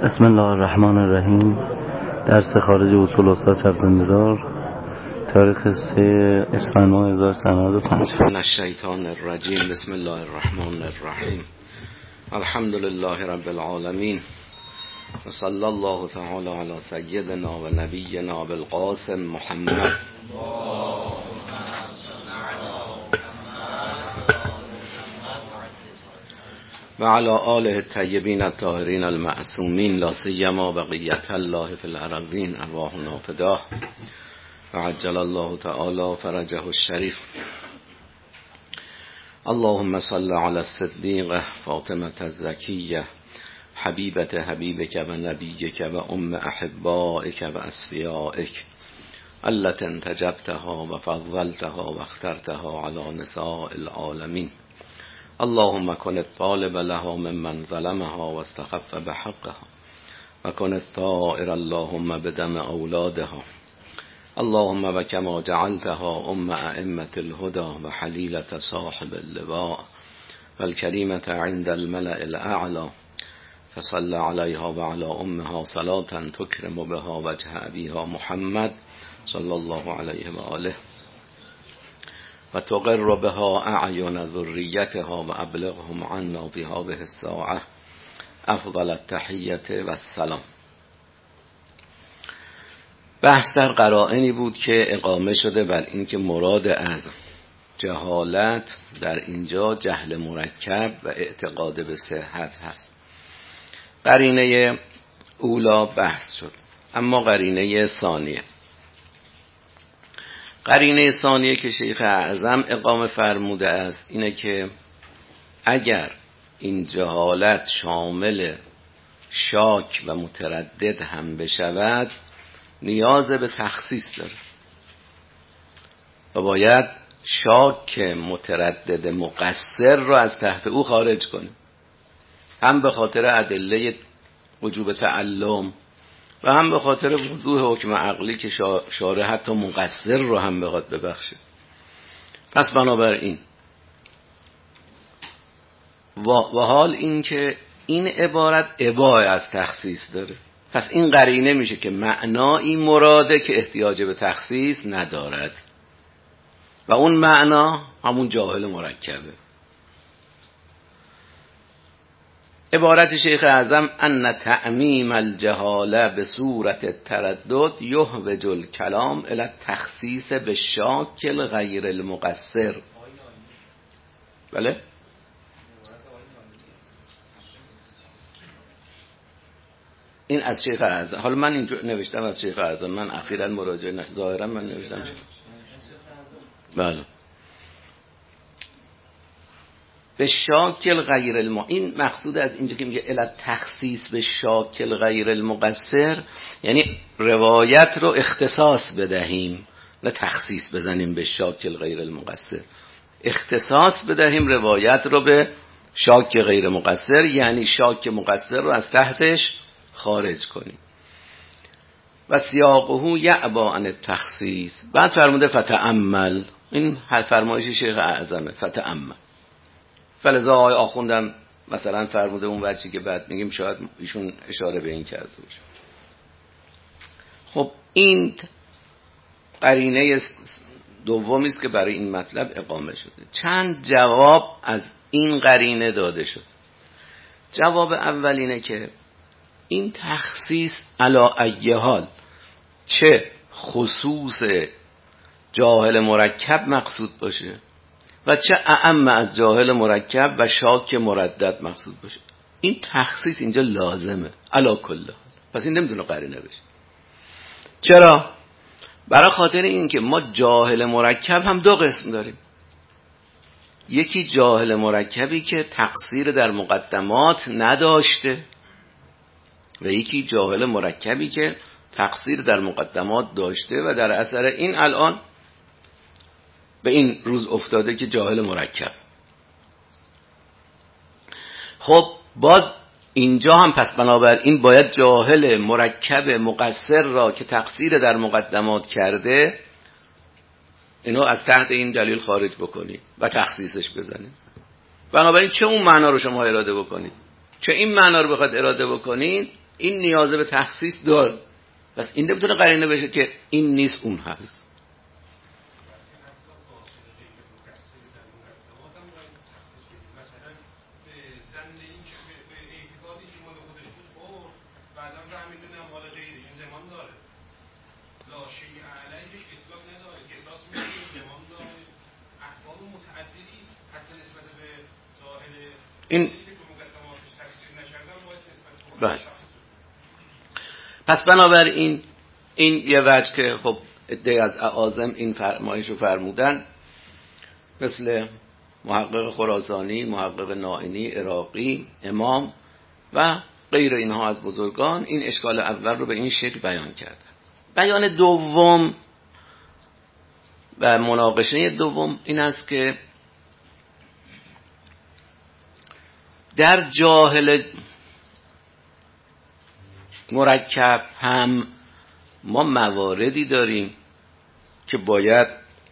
بسم الله الرحمن الرحیم. درس خارج اصول استاد شبزنده‌دار، تاریخ 3 اسفند ماه 1395. من الشیطان الرجیم. بسم الله الرحمن الرحیم. الحمد لله رب العالمین و صلی الله تعالی علی سیدنا و نبینا بالقاسم محمد و علی آله الطیبین الطاهرین المعصومین، لا سیما بقیت الله فی الارضین، ارواحنا فداه و عجل الله تعالی فرجه الشریف. اللهم صل علی الصدیقه فاطمه الزکیه حبیبت حبیبک و نبیک و ام احبائک و اصفیائک التي انتجبتها و فضلتها و اخترتها علی نساء العالمین. اللهم كن الطالب لها ممن ظلمها واستخف بحقها و كن الطائر اللهم بدم اولادها. اللهم وكما جعلتها ام ائمه الهدى و حلیلة صاحب اللواء والكريمة عند الملأ الاعلى، فصل عليها وعلى امها صلاة تكرم بها وجه ابيها محمد صلى الله عليه وآله و تقر بها اعین ذریتها و ابلغهم عنا فی هذه الساعه افضل التحیة و السلام. بحث در قرائنی بود که اقامه شده بر این که مراد از جهالت در اینجا جهل مرکب و اعتقاد به صحت هست. قرینه اولا بحث شد، اما قرینه ثانیه که شیخ اعظم اقامه فرموده است اینه که اگر این جهالت شامل شاک و متردد هم بشود نیاز به تخصیص داره و باید شاک متردد مقصر رو از تحت او خارج کنیم، هم به خاطر ادله وجوب تعلم و هم به خاطر وضوح حکم عقلی که شارع حتی مقصر رو هم بخواد ببخشه. پس بنابراین و حال این که این عبارت اباحه از تخصیص داره، پس این قرینه میشه که معنایی مراده که احتیاج به تخصیص ندارد و اون معنا همون جاهل مرکبه. عبارت شیخ اعظم ان تعمیم الجهاله به صورت التردد یحوج الکلام الی التخصیص بالشاک غیر المقصر. بله؟ این از شیخ اعظم. حالا من اینجا نوشتم از شیخ اعظم، من اخیراً مراجعه ظاهرا من نوشتم. بله. به شاکل غیر این مقصود از اینجا که میگه علت تخصیص به شاکل غیر المقصر، یعنی روایت رو اختصاص بدهیم نه تخصیص بزنیم به شاکل غیر المقصر. اختصاص بدهیم روایت رو به شاک غیر مقصر، یعنی شاک مقصر رو از تحتش خارج کنیم. و سیاقه یعبا عن التخصیص. بعد فرموده فتأمل، این فرمایش شیخ اعظمه، فتأمل. فلذا آقای آخوندم مثلا فرموده اون وجهی که بعد میگیم شاید ایشون اشاره به این کرده باشه. خب این قرینه دومی است که برای این مطلب اقامه شده. چند جواب از این قرینه داده شد. جواب اول اینه که این تخصیص علی ای حال، چه خصوص جاهل مرکب مقصود باشه و چه اعم از جاهل مرکب و شاک مردد مقصود باشه، این تخصیص اینجا لازمه علی کل. پس این نمیتونه قرینه بشه. چرا؟ برای خاطر این که ما جاهل مرکب هم دو قسم داریم. یکی جاهل مرکبی که تقصیر در مقدمات نداشته و یکی جاهل مرکبی که تقصیر در مقدمات داشته و در اثر این الان به این روز افتاده که جاهل مرکب. خب باز اینجا هم پس بنابراین باید جاهل مرکب مقصر را که تقصیر در مقدمات کرده اینو از تحت این دلیل خارج بکنید و تخصیصش بزنید. بنابراین چه اون معنا رو شما اراده بکنید چه این معنا رو بخواد اراده بکنید این نیازه به تخصیص داره، پس این نمیتونه قرینه بشه که این نیست اون هست. این بله. پس بنابراین این یه وجه که خب عده از اعاظم این فرمایش رو فرمودن، مثل محقق خراسانی، محقق نائینی، عراقی، امام و غیر اینها از بزرگان این اشکال اول رو به این شکل بیان کردن. بیان دوم و مناقشه دوم این است که در جاهل مرکب هم ما مواردی داریم که باید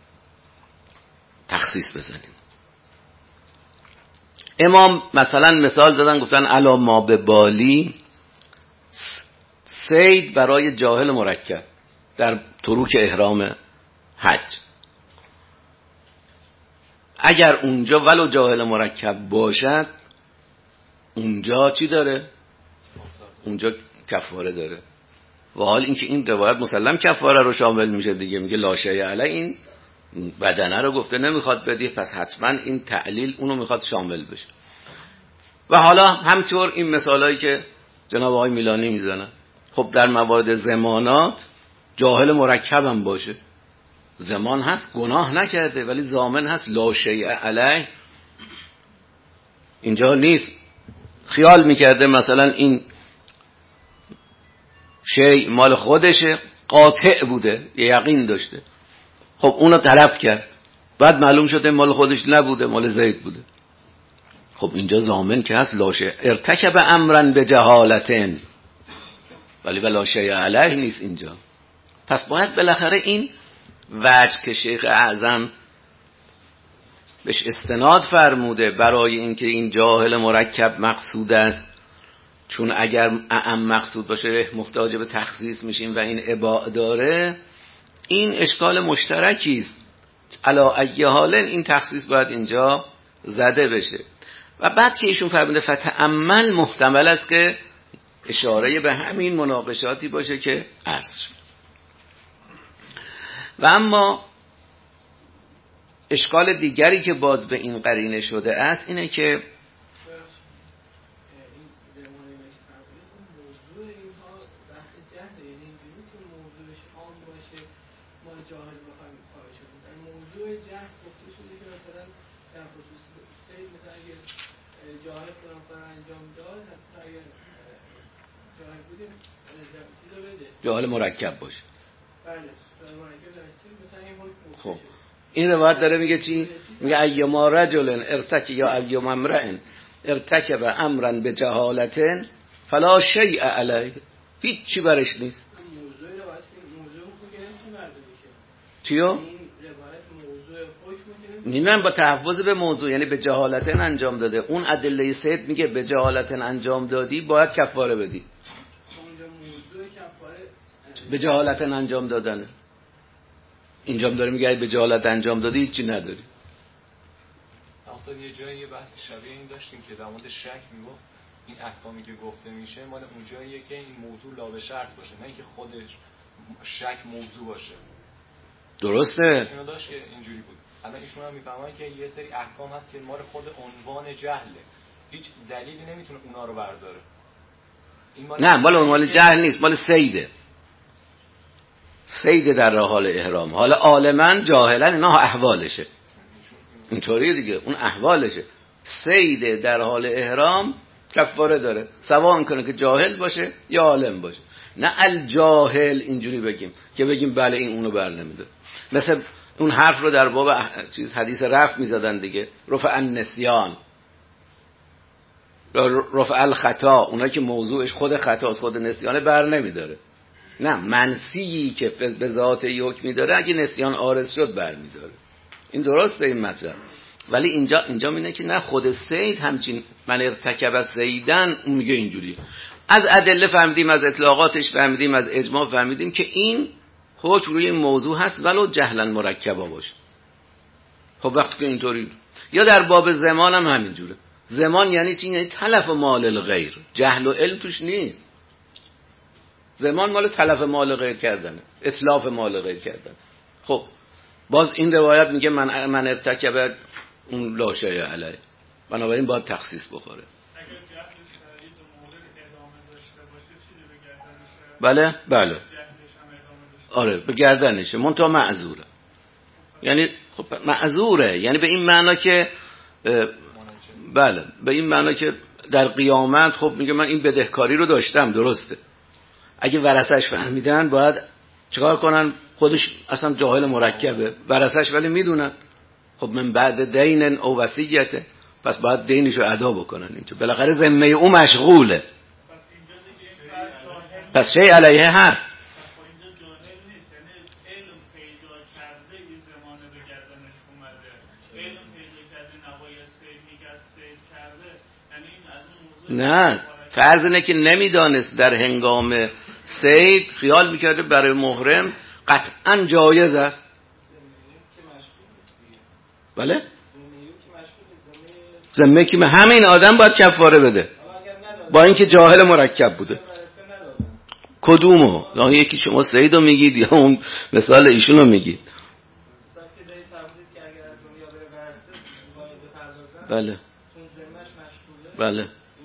تخصیص بزنیم. امام مثلا مثال زدن، گفتن الا ما به بالی صید برای جاهل مرکب در تروک احرام حج. اگر اونجا ولو جاهل مرکب باشد اونجا چی داره؟ اونجا کفاره داره. و حال اینکه این روایت مسلم کفاره رو شامل میشه دیگه، میگه لا شیء علی، این بدنه رو گفته نمیخواد بدی، پس حتما این تعلیل اونو میخواد شامل بشه. و حالا همطور این مثالایی که جناب آقای میلانی میزنن، خب در موارد زمانات جاهل مرکب هم باشه، زمان هست گناه نکرده ولی ضامن هست لا شیء علی، اینجا نیست، خیال میکرده مثلا این شیء مال خودشه، قاطع بوده، یقین داشته، خب اونو طلب کرد، بعد معلوم شده مال خودش نبوده، مال زید بوده، خب اینجا ضامن که هست لا شیء، ارتکب امرا بجهالتن، ولی لا شیء علیه نیست اینجا. پس باید بالاخره این وجه که شیخ اعظم بهش استناد فرموده برای اینکه این جاهل مرکب مقصود است، چون اگر اعم مقصود باشه محتاج به تخصیص میشیم و این اباع داره، این اشکال مشترکی است، علا ای حال این تخصیص باید اینجا زده بشه. و بعد که ایشون فرموده فتأمل، محتمل است که اشاره به همین مناقشاتی باشه که عرض شد. و اما اشکال دیگری که باز به این قرینه شده است اینه که جاهل مرکب باشه. خب این روایت داره میگه چی؟ میگه ایما رجل یا ایما امرئ ارتکب امرا بجهالتن فلا شیء علیه، هیچ چی برش نیست. چیو؟ نیمن با تحفظ به موضوع، یعنی به جهالتن انجام داده. اون ادله صید میگه به جهالتن انجام دادی باید کفاره بدی، به جهالتن انجام دادنه. اینجا داره میگه به جهالت انجام دادی هیچی نداری. اصلا یه جایی یه بحث شبیه این داشتیم که در مورد شک میگفت این احکامی که گفته میشه مال اونجاییه که این موضوع لا به شرط باشه، نه اینکه خودش شک موضوع باشه. درسته؟ اینو داشت که اینجوری بود. الان ایشون هم میفهمن که یه سری احکام هست که مال خود عنوان جهله، هیچ دلیلی نمیتونه اونا رو برداره. این نه مال عنوان جهل نیست، مال صیده. صید در حال احرام، حالا عالما جاهلا اینا احوالشه، اینطوریه دیگه، اون احوالشه. صید در حال احرام کفاره داره، سواء کنه که جاهل باشه یا عالم باشه. نه الجاهل اینجوری بگیم که بگیم بله این اونو بر نمیده. مثل اون حرف رو در باب چیز حدیث رفع میزدن دیگه، رفع النسیان، رفع الخطا، اونایی که موضوعش خود خطاست، خود نسیانه بر نمیداره. نه، منسیی که به ذات حکمی داره اگه نسیان عارض شد بر میداره. این درسته این مطلب. ولی اینجا میگه که نه، خود سید همچین من ارتکب سیدن، اون میگه اینجوری. از ادله فهمیدیم، از اطلاقاتش فهمیدیم، از اجماع فهمیدیم که این حکم روی این موضوع هست ولو جهلا مرکبا باشه. خب وقتی که اینطوری، یا در باب زمان هم همینجوره. زمان یعنی چی؟ یعنی تلف مال الغیر، جهل و علم توش نیست. زمان مال تلف مال غیر کردنه، اتلاف مال غیر کردن. خب باز این روایت میگه من ارتکب اون لا شیء علیه، بنابراین باید تخصیص بخوره. بله بله، آره به گردنشه، منتها معذوره. یعنی خب معذوره، یعنی به این معنا که بله، به این معنا که در قیامت خب میگه من این بدهکاری رو داشتم، درسته. اگه ورثش فهمیدن باید چیکار کنن؟ خودش اصلا جاهل مرکبه، ورثش ولی میدونن. خب من بعد دین او وصیته، پس باید دینش رو ادا بکنن. اینجا بالاخره ذمه او مشغوله، پس شیء علیه هست. نه، فرض اینه که نمیدانست در هنگام صید، خیال میکرده برای محرم قطعا جایز است. بله؟ ذمه که همین آدم باید کفاره بده، با اینکه جاهل مرکب بوده. کدومو؟ یکی شما صیدو میگید یا اون مثال ایشونو میگید؟ بله بله.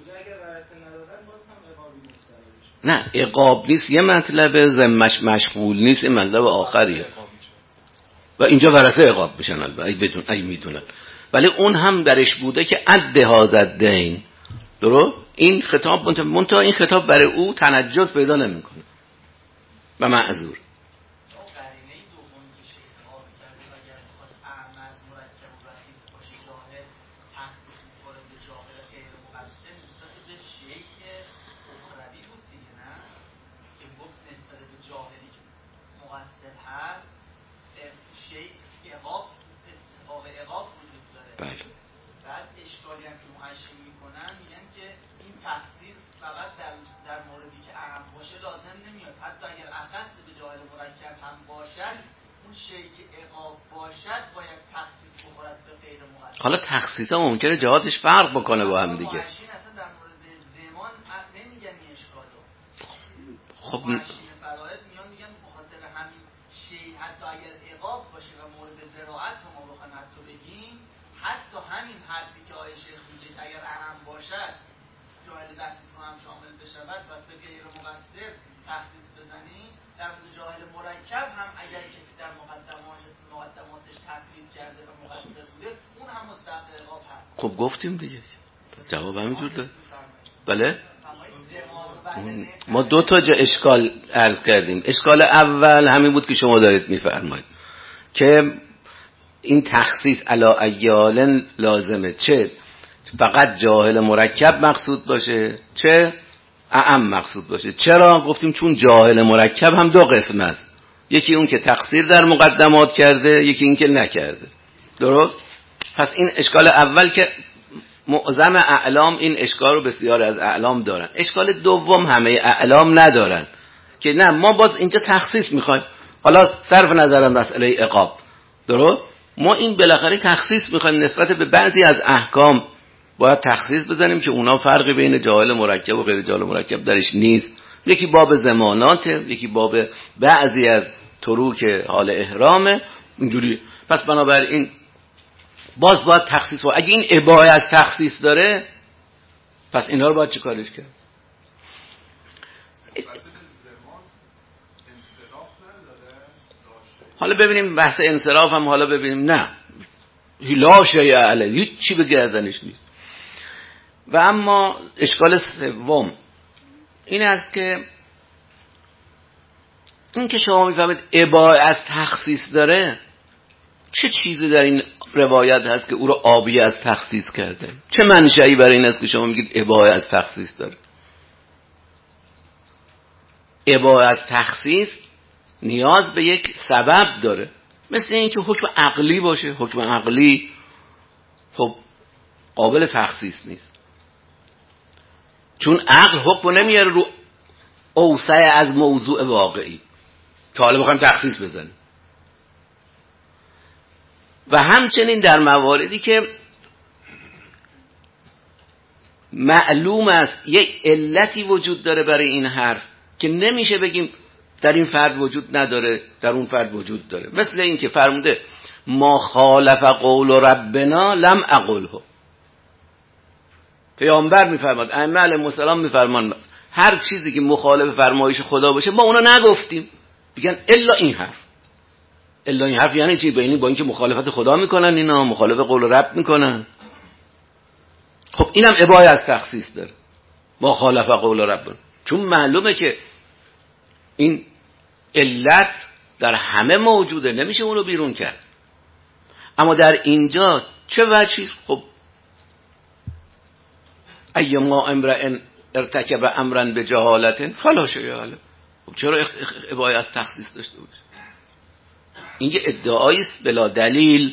نه عقاب نیست، یه مطلب ذمش مشغول نیست، این مطلب آخریه و اینجا ورثه عقاب میشن اگه میدونن. ولی اون هم درش بوده که عد هازد دین، درست؟ این خطاب منتها این خطاب برای او تنجس پیدا نمیکنه و معذور. حالا تخصیص ها ممکنه جهاتش فرق بکنه با هم دیگه. خب حتی همین حرفی که آیه شیخ میگه اگر اهم باشد جاهل بسیط رو هم شامل بشود و به غیر مقصر تخصیص بزنیم، در مورد جاهل مرکب هم اگر کسی در مقدماتش تقلید کرده و مقصر بوده، اون هم مستحق عقاب هست. خب گفتیم دیگه، جواب همینجور داد. بله؟ ما دو تا اشکال عرض کردیم. اشکال اول همین بود که شما دارید میفرمایید که این تخصیص علی ایال لازمه، چه فقط جاهل مرکب مقصود باشه چه اعم مقصود باشه. چرا؟ گفتیم چون جاهل مرکب هم دو قسم است، یکی اون که تقصیر در مقدمات کرده، یکی این که نکرده، درست؟ پس این اشکال اول که معظم اعلام این اشکال رو بسیار از اعلام دارن. اشکال دوم همه اعلام ندارن که نه ما باز اینجا تخصیص میخوایم، حالا صرف نظر مسئله عقاب، درست؟ ما این بالاخره تخصیص میخوایم نسبت به بعضی از احکام، باید تخصیص بزنیم که اونا فرقی بین جاهل مرکب و غیر جاهل مرکب درش نیست. یکی باب زماناته، یکی باب بعضی از تروک حال احرامه، اینجوری. پس بنابراین باز باید تخصیص و اگه این اباحه از تخصیص داره، پس اینا رو باید چه کارش کرد؟ حالا ببینیم بحث انصراف هم، حالا ببینیم نه لا شیء علیه، هیچ چی به گردنش نیست. و اما اشکال سوم این است که این که شما میفهمید اباحه از تخصیص داره، چه چیزی در این روایت هست که او رو آبی از تخصیص کرده؟ چه منشأی برای این است که شما میگید اباحه از تخصیص داره؟ اباحه از تخصیص نیاز به یک سبب داره، مثل این که حکم عقلی باشه. حکم عقلی خب قابل تخصیص نیست، چون عقل حکم نمیاره رو اوسع از موضوع واقعی که حالا بخوایم تخصیص بزنیم. و همچنین در مواردی که معلوم است یک علتی وجود داره برای این حرف که نمیشه بگیم در این فرد وجود نداره در اون فرد وجود داره، مثل این که فرموده ما خالف قول ربنا لم اقله. پیامبر میفرماد، ائمه علیهم السلام میفرمان هر چیزی که مخالف فرمایش خدا باشه ما اونو نگفتیم. میگن الا این حرف. الا این حرف یعنی چی؟ با اینکه مخالفت خدا میکنن، اینا مخالف قول رب میکنن. خب اینم ابای از تخصیص داره، ما خالف قول ربنا، چون معلومه که این علت در همه موجوده، نمیشه اونو بیرون کرد. اما در اینجا چه وجهی؟ خب ایما امرئ ارتکب امرا بجهالت فلا شیء علیه. خب چرا ابای از تخصیص داشته باشه؟ این یه ادعایی است بلا دلیل.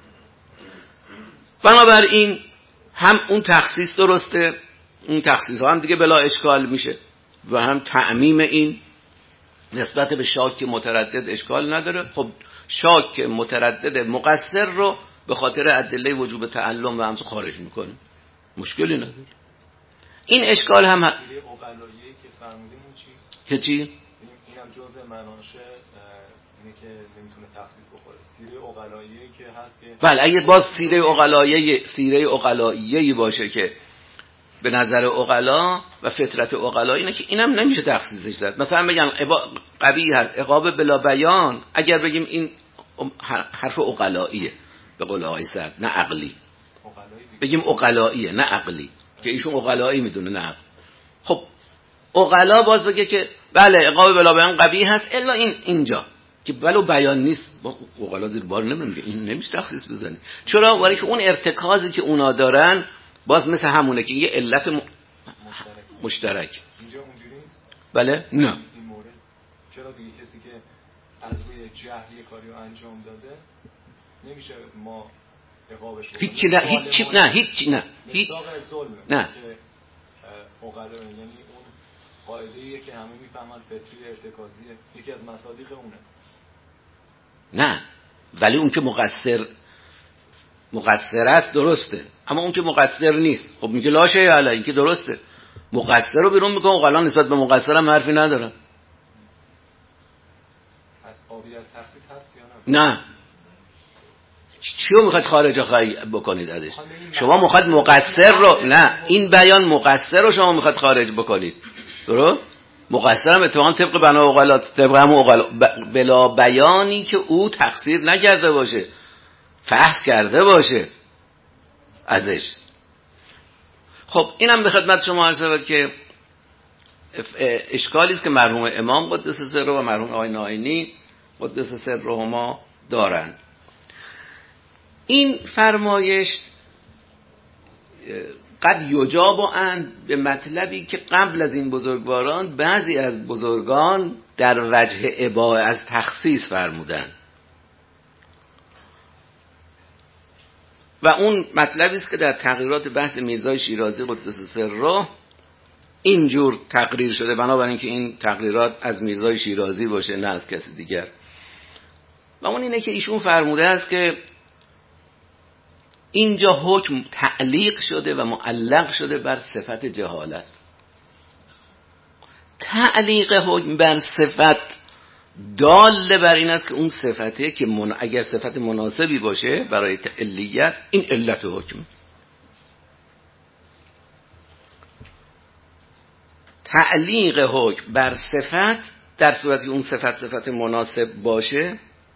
بنابراین هم اون تخصیص درسته، اون تخصیص ها هم دیگه بلا اشکال میشه، و هم تعمیم این نسبت به شاک متردد اشکال نداره. خب شاک متردد مقصر رو به خاطر ادله وجوب تعلم و همسو خارج میکنه، مشکلی نداره. این اشکال هم سیره اقلاییه که فرمودیم چی؟ که چی؟ اینم جزء مناشه اینه که نمیتونه تخصیص بخوره. سیره اقلاییه که هست که بله، اگه باز سیره اقلاییه باشه که به نظر عقلا و فطرت عقلا اینه که اینم نمیشه تخصیصش زد. مثلا بگم قبیح هست عقاب بلا بیان، اگر بگیم این حرف عقلاییه به قول آقای سعد، نه عقلی. بگیم عقلاییه نه عقلی، که ایشون عقلایی میدونه نه عقل. خب عقلا باز بگه که بله عقاب بلا بیان قبیح هست الا اینجا که بلا بیان نیست، با عقلا زیر بار نمیگه این نمیشه تخصیص بزنی. چرا؟ برای که اون ارتکازی که اونا دارن باز مثل همونه که یه علت مشترک. اینجا اونجوری نیست؟ بله؟ نه. این مورد چرا دیگه کسی که از روی جهل یه کاری رو انجام داده نمیشه ما عقابش بکنیم؟ هیچی نه، هیچی نه، هیچی نه، مصداق ظلم نه. که عقلا یعنی اون قاعده‌ایه که همه میفهمن فطری ارتکازیه، یکی از مصادیق اونه. نه، ولی اون که مقصر است درسته، اما اون که مقصر نیست خب میگه لا شیء علیه، این که درسته. مقصر رو بیرون میکنه، عقلا نسبت به مقصر هم حرفی ندارن. از قابل از تخصیص هست یا نه؟ نه. چیو میخواد خارج بکنید ازش؟ شما میخواد مقصر رو، نه این بیان مقصر رو شما میخواد خارج بکنید، درست؟ مقصر هم اتفاقا طبق بنا عقلا، طبق هم عقلا بلا بیانی که او تقصیر نکرده باشه، فحص کرده باشه ازش. خب اینم به خدمت شما عرض شود که اشکالی است که مرحوم امام قدس سره و مرحوم آقای ناینی قدس سرهما دارند. این فرمایش قد یجاب عن به مطلبی که قبل از این بزرگواران بعضی از بزرگان در وجه اباحه از تخصیص فرمودن، و اون مطلبی است که در تقریرات بحث میرزای شیرازی قدس سره اینجور تقریر شده، بنابراین که این تقریرات از میرزای شیرازی باشه نه از کسی دیگر. و اون اینه که ایشون فرموده است که اینجا حکم تعلیق شده و معلق شده بر صفت جهالت. تعلیق حکم بر صفت دال بر این است که اون صفته که اگر صفت مناسبی باشه برای علیت، این علت حکم. تعلیق حکم بر صفت در صورتی اون صفت مناسب باشه،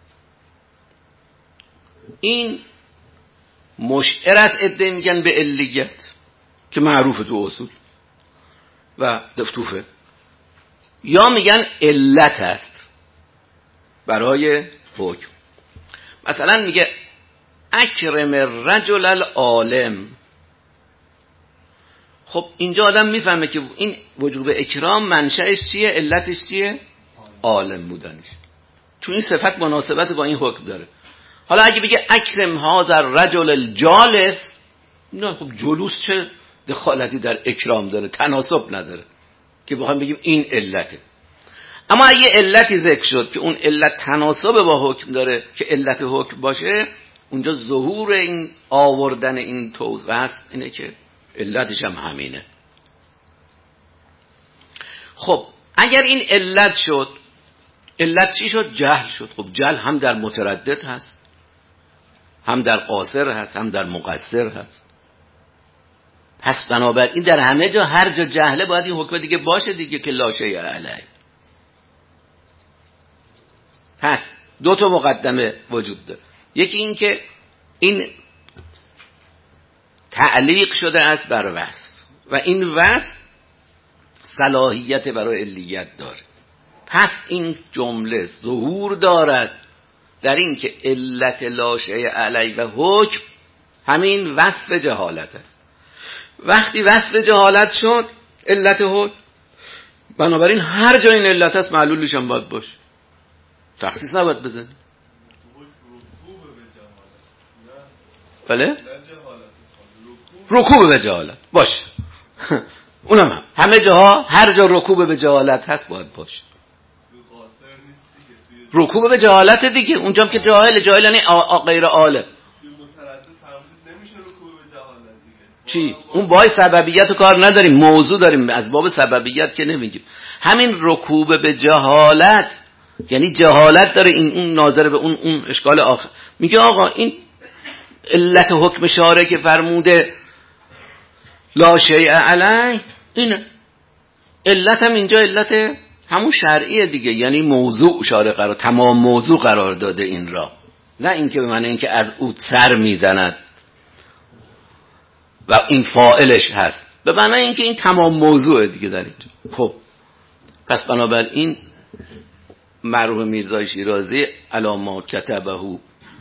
این مشعر است. عده میگن به علیت که معروف تو اصول و دفتوفه، یا میگن علت است برای حکم. مثلا میگه اکرم الرجل العالم. خب اینجا آدم میفهمه که این وجوب اکرام منشأش چیه، علتش چیه؟ عالم بودنش، چون این صفت مناسبت با این حکم داره. حالا اگه بگه اکرم هذا الرجل الجالس، نه خب جلوس چه دخالتی در اکرام داره؟ تناسب نداره که بخوام بگیم این علته. اما اگه علتی ذکر شد که اون علت تناسب با حکم داره که علت حکم باشه، اونجا ظهور این آوردن این توضیح هست اینه که علتش هم همینه. خب اگر این علت شد، علت چی شد؟ جهل شد. خب جهل هم در متردد هست، هم در قاصر هست، هم در مقصر هست. پس بنابراین در همه جا، هر جا جهله باید این حکم دیگه باشه دیگه که لا شیء علیه. پس دو تا مقدمه وجود داره. یکی این که این تعلیق شده است بر وصف و این وصف صلاحیت برای علیت داره. پس این جمله ظهور دارد در این که علت لا شیء علیه و حکم همین وصف جهالت است. وقتی وصف جهالت شد علت حکم، بنابراین هر جای این علت است معلولش هم باید باشه، تخصیص نباید بزنی. بله؟ رکوب به جهالت باشه. اونم هم همه جاها، هر جا رکوب به جهالت هست باید باشه. رکوب به جهالت دیگه، اونجا که جاهل یعنی غیر عالم. چی؟ اون بای سببیت رو کار نداریم، موضوع داریم، از باب سببیت که نمیگیم. همین رکوب به جهالت یعنی جهالت داره، این اون ناظر به اون اشکال آخر. میگه آقا این علت حکم شارع که فرموده لا شیء علیه، اینه علت هم اینجا علت همون شرعیه دیگه، یعنی موضوع شارع قرار، تمام موضوع قرار داده این را، نه اینکه به معنی اینکه از او سر میزند و این فاعلش هست، به معنی اینکه این تمام موضوعه دیگه در اینجا. خب پس بنابراین مرحوم میرزای شیرازی علاما کتبه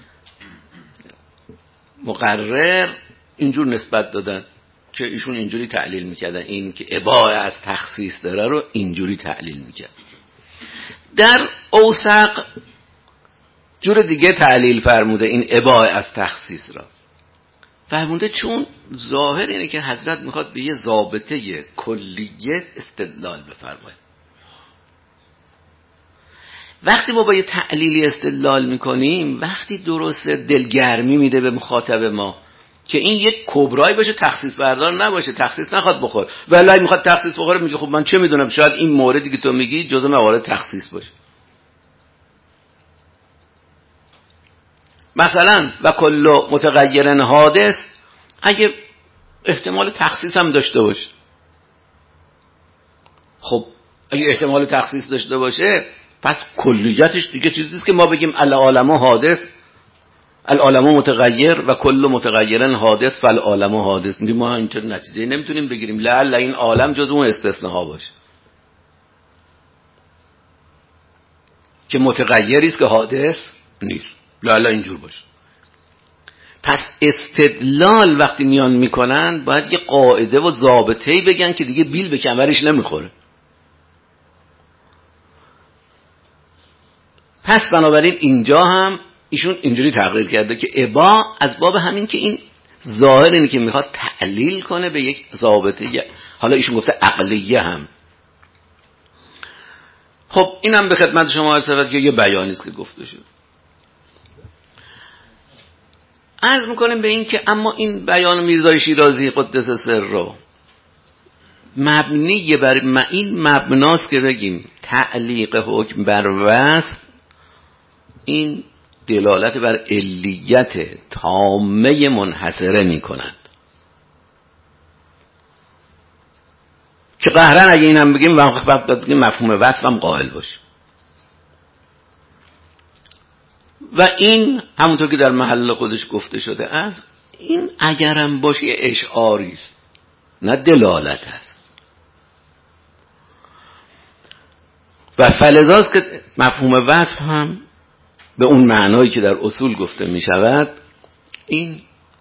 مقرر اینجور نسبت دادن که ایشون اینجوری تعلیل میکردن، این که اباحه از تخصیص داره رو اینجوری تعلیل میکرد. در اوسق جور دیگه تعلیل فرموده این اباحه از تخصیص را، فرموده چون ظاهر اینه که حضرت میخواد به یه ضابطه کلیه استدلال بفرماید. وقتی ما با یه تعلیلی استدلال میکنیم، وقتی درست دلگرمی میده به مخاطب ما که این یک کبرای باشه، تخصیص بردار نباشه، تخصیص نخواد بخور، ولی میخواد تخصیص بخوره، میگه خب من چه میدونم، شاید این موردی که تو میگی جزء موارد تخصیص باشه. مثلا و کل متغیر حادث اگه احتمال تخصیص هم داشته باشه، خب اگه احتمال تخصیص داشته باشه پس کلیتش دیگه چیزی نیست که ما بگیم العالم حادث، العالم متغیر و کل متغیر حادث فالعالم حادث. ما اینطور نتیجه نمیتونیم بگیریم لعل این عالم جز اون استثناء باشه که متغیری است که حادث نیست، لعل اینجور باشه. پس استدلال وقتی میان میکنن باید یه قاعده و ضابطه‌ای بگن که دیگه بیل به کمرش نمیخوره. پس بنابراین اینجا هم ایشون اینجوری تقریر کرده که ابا از باب همین که این ظاهر اینه که میخواد تعلیل کنه به یک ضابطه، حالا ایشون گفته عقلیه هم. خب اینم به خدمت شما عرض شود که یه بیانی است که گفته شد. عرض میکنیم به این که اما این بیان میرزای شیرازی قدس سر رو مبنی بر این مبناست که بگیم تعلیق حکم بر وصف این دلالت بر علیت تامه منحصره می کند که قهرن اگه اینم بگیم وقت بگیم مفهوم وصف هم قائل باشه. و این همونطور که در محل خودش گفته شده است، این اگرم باشه اشعاری است نه دلالت است و فلذاست که مفهوم وصف هم به اون معنایی که در اصول گفته می شود این.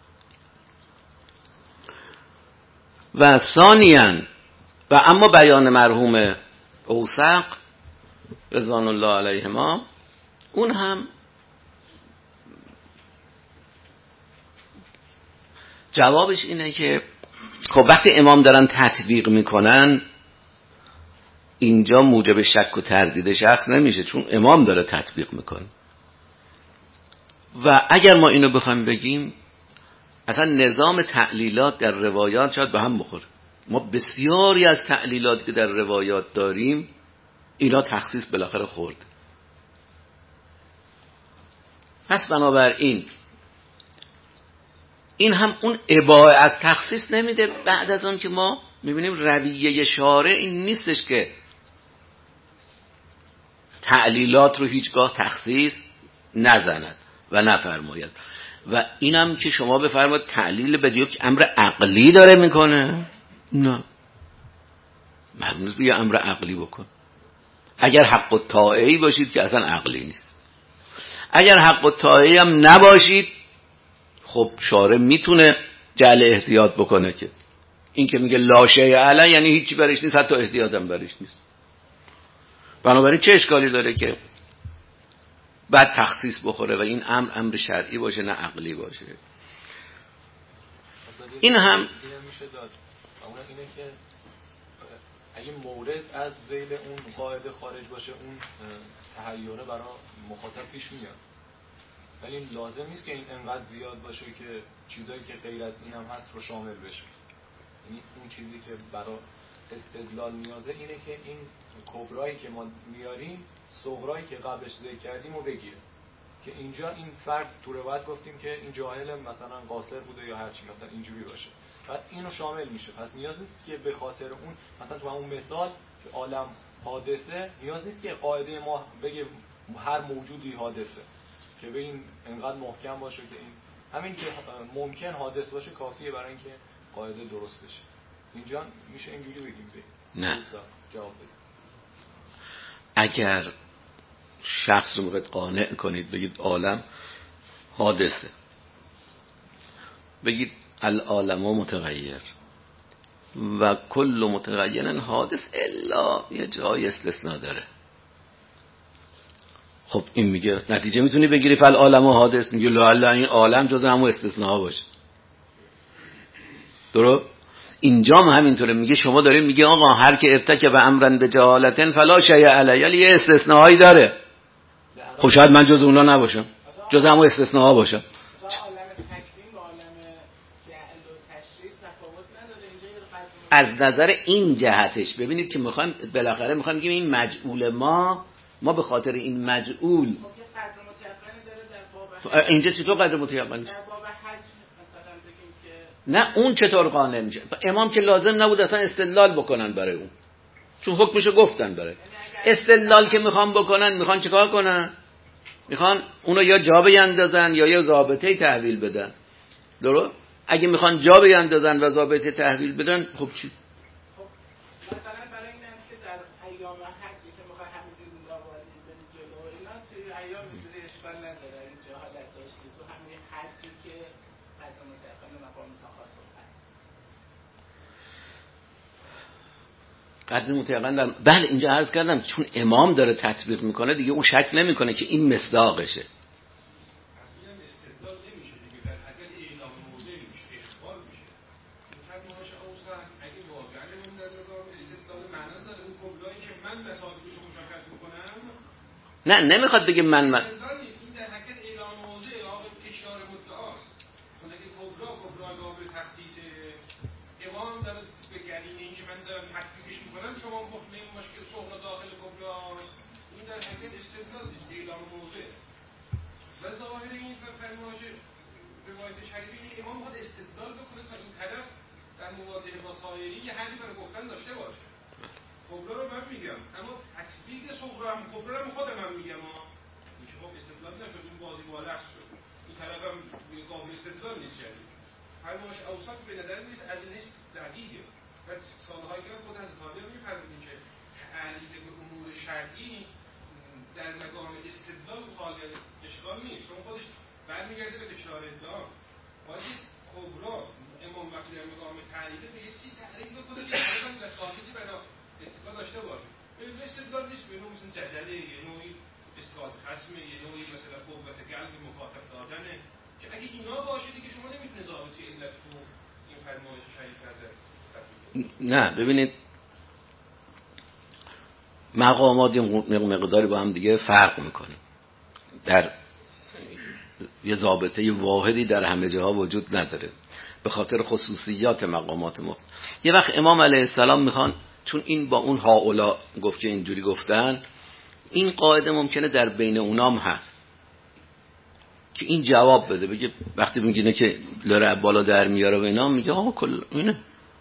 و ثانیاً و اما بیان مرحوم اوسق رضوان الله علیهما اون هم جوابش اینه که خب وقتی امام دارن تطبیق میکنن اینجا موجب شک و تردید شخص نمیشه، چون امام داره تطبیق میکنه. و اگر ما اینو بخوایم بگیم اصلا نظام تعلیلات در روایات شاید به هم بخوره. ما بسیاری از تعلیلات که در روایات داریم اینا تخصیص بالاخره خورد. پس بنابراین این هم اون اباحه از تخصیص نمیده. بعد از اون که ما میبینیم رویه شارع این نیستش که تعلیلات رو هیچگاه تخصیص نزند و نفرماید. و اینم که شما بفرمایید تعلیل به یک امر عقلی داره میکنه، نه، معلوم نیست یه امر عقلی بکن. اگر حق الطاعه‌ای باشید که اصلا عقلی نیست. اگر حق الطاعه‌ای هم نباشید خب شارع میتونه جعل احتیاط بکنه که این که میگه لا شیء علی یعنی هیچی برش نیست، حتی احتیاط هم برش نیست. بنابراین چه اشکالی داره که بعد تخصیص بخوره و این امر شرعی باشه نه عقلی باشه. این هم میشه داد. اون اینه که اگه مورد از ذیل اون قاعده خارج باشه اون تحیره برای مخاطب پیش میاد، ولی این لازم نیست که این انقدر زیاد باشه که چیزایی که غیر از این هم هست رو شامل بشه. یعنی اون چیزی که برای استدلال نیازه اینه که این کبرایی که ما میاریم صغرایی که قبلش ذکر کردیم رو بگیره که اینجا این فرد تو روایت گفتیم که این جاهل مثلا قاصر بوده یا هرچی مثلا اینجوری باشه، بعد اینو شامل میشه. پس نیاز نیست که به خاطر اون مثلا تو همون مثال که عالم حادثه نیاز نیست که قاعده ما بگه هر موجودی حادثه، که بگیم انقدر محکم باشه که این همین که ممکن حادث باشه کافیه برای اینکه قاعده درست بشه. اینجا میشه اینجوری بگیم نه. جواب بدیم. اگر شخص رو میخواید قانع کنید بگید عالم حادثه، بگید العالم متغیر و کل متغیر حادث الا یه جای استثناء داره. خب این میگه نتیجه میتونی بگیری فالعالم حادث، میگه لا این عالم جز همون استثناء باشه. درست؟ اینجا هم همینطوره، میگه شما دارید میگه آقا هر که ارتکب امرا بجهالت فلا شیء علیه، یه استثناءایی داره. خب شاید من جز اونا نباشم، جز همون استثناء باشم. از نظر این جهتش ببینید که میخوایم بالاخره میخوایم بگیم این مجعول ما به خاطر این مجعول اینجا چطور قدر متیقن نه اون چطور قانع میشه؟ امام که لازم نبود اصلا استدلال بکنن برای اون، چون حکمشو گفتن. برای استدلال که میخوان بکنن میخوان چیکار کنن؟ میخوان اونو یا جا بیندازن یا یه ضابطه تحویل بدن. درست؟ اگه میخوان جا بیندازن و ضابطه تحویل بدن خب چی؟ خب مثلا برای این است که در ایام حجی که میخوای همینجوری مواردی بدی جلو و اینا توی ایام میتونه اشکال نداره اگه جهالت داشتی تو همین حجی که قدر متأخر مقام تخاطب هست. قدر متأخر بله اینجا عرض کردم چون امام داره تطبیق میکنه دیگه اون شک نمیکنه که این مصداقشه. نه نمیخواد بگه من این در حقیقت اعلام موضع یا اشاره مدعاست. چون اگه کبرا قابل تخصیص امام داره به گرینه این که من دارم تطبیقش میکنم شما مطمئن باش که صغرا داخل کبرا، این در حقیقت استدلال نیست، اعلام موضع. و ظاهر این فرمایش روایت شریفه این امام باید استدلال بکنه تا این طرف در مواجهه با سایری یه حدی برای گفتن داشته باشه. کبرا رو من میگم اما تطبیق صغرا هم کبرا هم خودم هم میگم این که خب استدلال نشد، این بازی بالغ شد، این طرف هم قابل استدلال نیست شدید. فرمایش اوسط به نظر نیست از این نیست دقیقه. و سالهای که خود از طالب میفرمودین که تعلیل به امور شرعی در مقام استدلال خالق اشکال نیست، چون خودش برمیگرده به تکرار ادعا. باید کبرا امام وقتی در مقام تعلیل به یه چیزی تعلیل بکنه که طرف هم ثابتی برای اتفاق داشته باشه. به استدلال نیست، به نوع مثل جدله، یه نوعی اسقاط خصمه، یه نوعی مثلا قوت قلب مخاطب دادن که اگه اینا باشه دیگه شما نمیتونه ضابطه علت تو این فرمایش شریف نظر. نه ببینید مقامات مقداری با هم دیگه فرق میکنه. در یه ضابطه واحدی در همه جاها وجود نداره به خاطر خصوصیات مقامات مختلف. یه وقت امام علیه السلام میخوان، چون این با اون هاولا گفت که اینجوری گفتن، این قاعده ممکنه در بین اونام هست که این جواب بده، بگه وقتی میگه که لره بالا در میاره و اینا، میگه آقا کل اینه.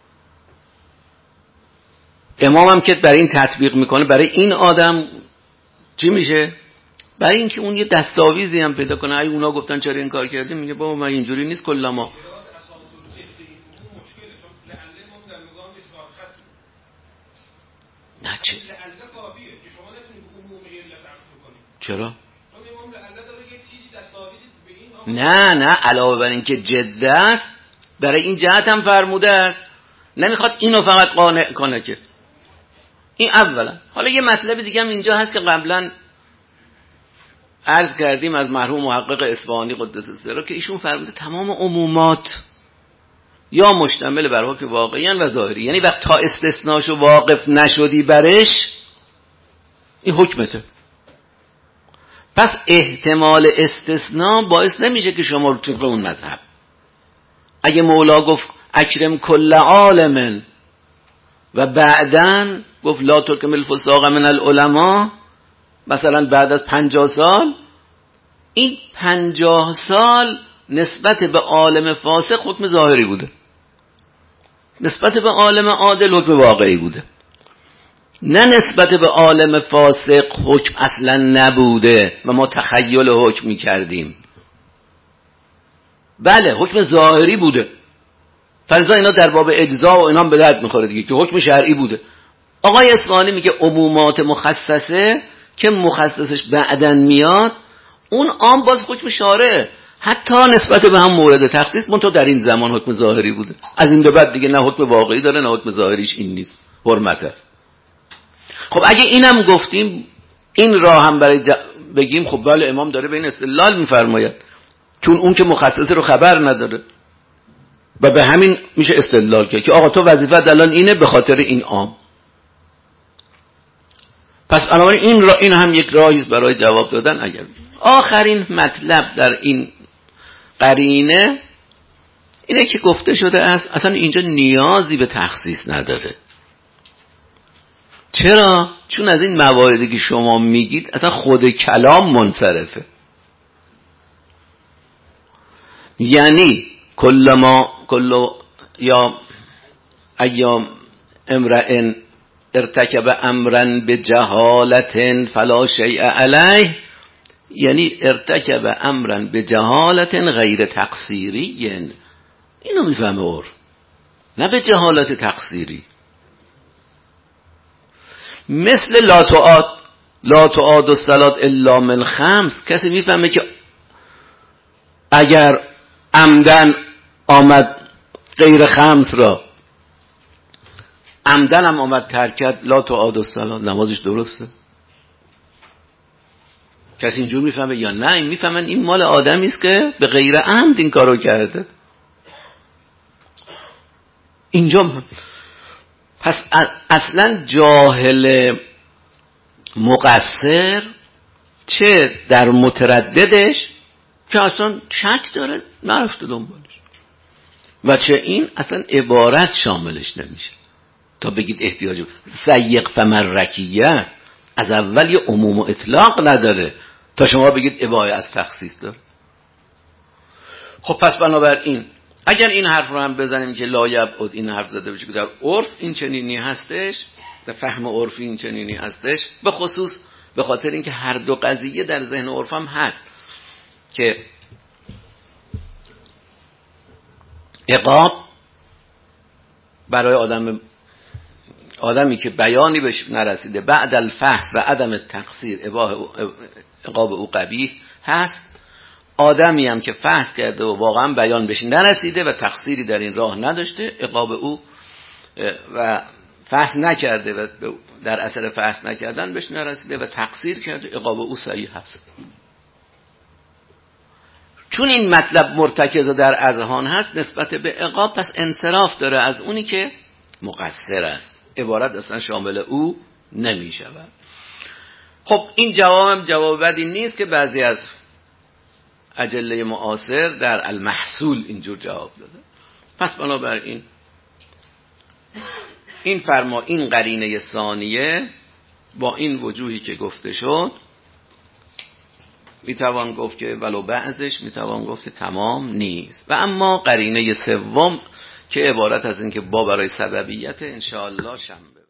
امام هم که برای این تطبیق میکنه، برای این آدم چی میشه؟ برای اینکه اون یه دستاویزی هم پیدا کنه. ای اونا گفتن چرا این کار کردی؟ میگه بابا من اینجوری نیست کلا ما. نه چه؟ چرا؟ نه علاوه بر این که جد است، برای این جهت هم فرموده است، نمیخواد اینو فقط قانع کنه که این اولا. حالا یه مطلب دیگه هم اینجا هست که قبلا عرض کردیم از مرحوم محقق اصفهانی قدس سره که ایشون فرموده تمام عمومات یا مشتمل بر حکم واقعی و ظاهری، یعنی وقت تا استثناشو واقف نشدی برش این حکمته. پس احتمال استثناء باعث نمیشه که شما رو طبق اون مذهب. اگه مولا گفت اکرم کل عالم و بعدن گفت لا تکمل الفساق من العلماء، مثلا بعد از 50 سال، این 50 سال نسبت به عالم فاسق حکم ظاهری بوده، نسبت به عالم عادل حکم واقعی بوده، نه نسبت به عالم فاسق حکم اصلا نبوده و ما تخیل حکم می کردیم. بله حکم ظاهری بوده، فلذا اینا در باب اجزا و اینا به درد میخوره دیگه که حکم شرعی بوده. آقای اصفهانی میگه عمومات مخصصه که مخصصش بعدن میاد، اون عام باز حکم شارعه، حتی نسبت به هم مورد تخصیص، منتها در این زمان حکم ظاهری بوده. از این به بعد دیگه نه حکم واقعی داره نه حکم ظاهریش این نیست، حرمت است. خب اگه اینم گفتیم، این راه هم برای بگیم خب بله امام داره به این استدلال میفرماید، چون اون که مخصصه رو خبر نداره و به همین میشه استدلال کرد که آقا تو وظیفت الان اینه به خاطر این عام. پس الان این هم یک راهی برای جواب دادن. اگر آخرین مطلب در این قرینه اینه که گفته شده است اصلا اینجا نیازی به تخصیص نداره. چرا؟ چون از این مواردی که شما میگید اصلا خود کلام منصرفه. یعنی کل یا ایام امرئ ارتکب امرا بجهالت فلا شیء علیه، یعنی ارتکب امرا بجهالت غیر تقصیری، اینو میفهمه اور، نه به جهالت تقصیری. مثل لا تعاد الصلاة الا من خمس، کسی میفهمه که اگر عمدن آمد غیر خمس را، عمدن هم آمد ترکت لا تعاد الصلاة، نمازش درسته؟ کسی اینجور میفهمه یا نه؟ این میفهمن این مال آدمی است که به غیر عمد این کارو کرده. اینجا پس اصلا جاهل مقصر چه در مترددش که اصلا شک داره نرفته دنبالش، و چه این اصلا عبارت شاملش نمیشه تا بگید احتیاج سیق فمرکیت از اول یه عموم و اطلاق نداره تا شما بگید اباحه از تخصیص داره. خب پس بنابراین اگر این حرف رو هم بزنیم که لا یبعد این حرف زده بشه که در عرف این چنینی هستش، در فهم عرفی این چنینی هستش، به خصوص به خاطر اینکه هر دو قضیه در ذهن عرف هم هست که عقاب برای آدمی که بیانی بهش نرسیده بعد الفحص و عدم تقصیر عقاب او قبیح هست. آدمی هم که فحص کرده و واقعا بیان بهش نرسیده و تقصیری در این راه نداشته، عقاب او و فحص نکرده و در اثر فحص نکردن بهش نرسیده و تقصیر کرده، عقاب او صحیح هست. چون این مطلب مرتکز در اذهان هست نسبت به عقاب، پس انصراف داره از اونی که مقصر است، عبارت اصلا شامل او نمی شود. خب این جوابم جواب بدی نیست که بعضی از اجله معاصر در المحصول اینجور جواب داده. پس بنابراین این قرینه ثانیه با این وجوهی که گفته شد میتوان گفت که ولو بعضش میتوان گفت که تمام نیست. و اما قرینه سوم که عبارت از این که با برای سببیت انشاءالله شنبه